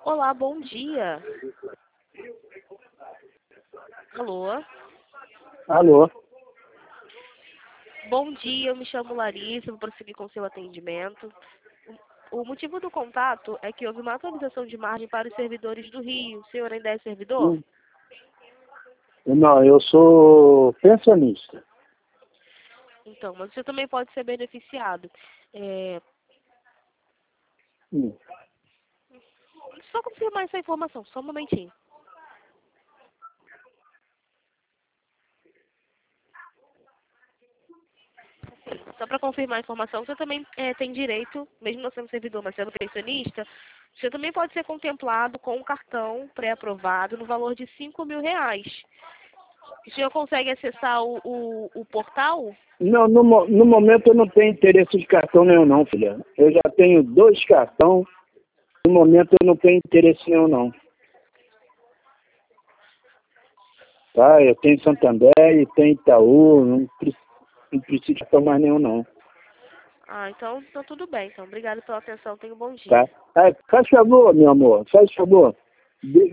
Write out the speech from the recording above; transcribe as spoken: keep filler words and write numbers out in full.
Olá, bom dia. Alô? Alô? Bom dia, eu me chamo Larissa, vou prosseguir com seu atendimento. O motivo do contato é que houve uma atualização de margem para os servidores do Rio. O senhor ainda é servidor? Hum. Não, eu sou pensionista. Então, mas você também pode ser beneficiado. É... Hum. Só confirmar essa informação, só um momentinho. Só para confirmar a informação, você também é, tem direito, mesmo não sendo servidor, mas sendo pensionista, você também pode ser contemplado com um cartão pré-aprovado no valor de cinco mil reais. O senhor consegue acessar o, o, o portal? Não, no, mo- no momento eu não tenho interesse de cartão nenhum não, filha. Eu já tenho dois cartões, no momento eu não tenho interesse nenhum não. Tá, eu tenho Santander e tenho Itaú, não, pre- não preciso de cartão mais nenhum não. Ah, então, então tudo bem. Então, obrigado pela atenção. Tenha um bom dia. Tá? Ah, faz favor, meu amor, faz favor. De-